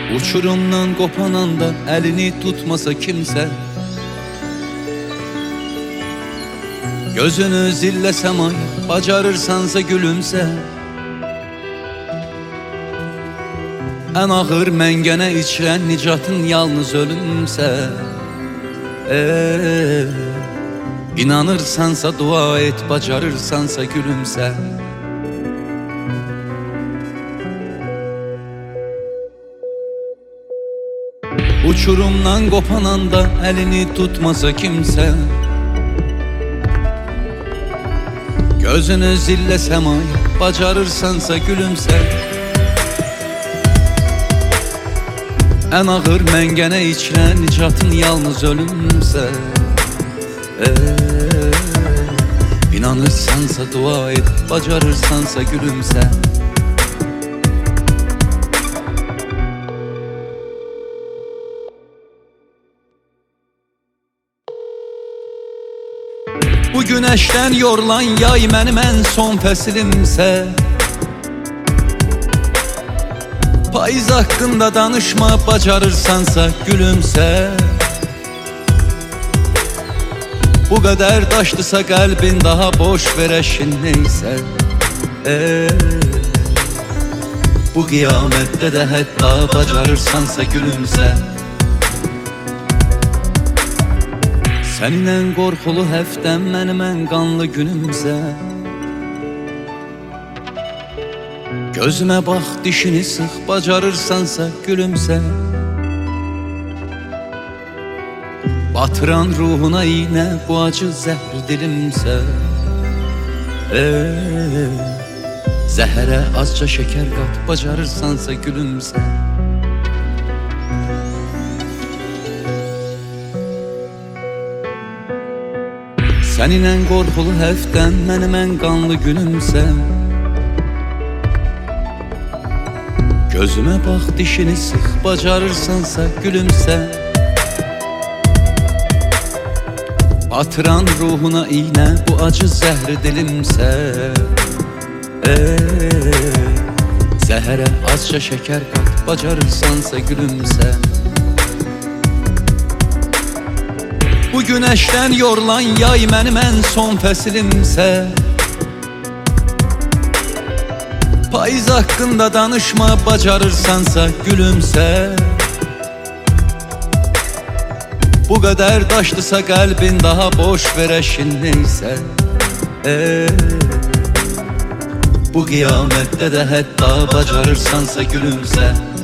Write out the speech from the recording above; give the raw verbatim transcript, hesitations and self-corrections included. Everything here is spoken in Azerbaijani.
Uçurumdan qopan anda əlini tutmasa kimsə, gözünü zilləsəm ay, bacarırsansa gülümsə. Ən ağır məngənə içrən nicatın yalnız ölümsə. Eee, inanırsansa dua et, bacarırsansa gülümsə. Uçurumdan qopan anda əlini tutmasa kimsə, gözünü zilləsəm ay, bacarırsansa gülümsə. Ən ağır məngənə içrən nicatın yalnız ölümsə. Eee, inanırsansa dua et, bacarırsansa gülümsə. Bu günəşdən yorulan yay mənim ən son fəsilimsə. Payız haqqında danışma, bacarırsansa gülümsə. Bu qədər daşdısa qəlbin, daha boş verəşin neysə. Eee, bu qiyamətdə də hətta bacarırsansa gülümsə. Sənin ən qorxulu həftəm, mənim ən qanlı günümsə. Gözümə bax, dişini sıx, bacarırsansa gülümsə. Batıran ruhuna iynə, bu acı zəhr dilimsə. Eee, zəhərə azca şəkər qat, bacarırsansa gülümsə. Sənin ən qorxulu həftən, mənim ən qanlı günümsə. Gözümə bax, dişini sıx, bacarırsansa gülümsə. Batıran ruhuna iynə, bu acı zəhri dilimsə. Eee, zəhərə azca şəkər qat, bacarırsansa gülümsə. Bu günəşdən yorulan yay mənim ən son fəsilimsə. Payız haqqında danışma, bacarırsansa gülümsə. Bu qədər daşdısa qəlbin, daha boş verəşin neysə. Eee, bu qiyamətdə də hətta bacarırsansa gülümsə.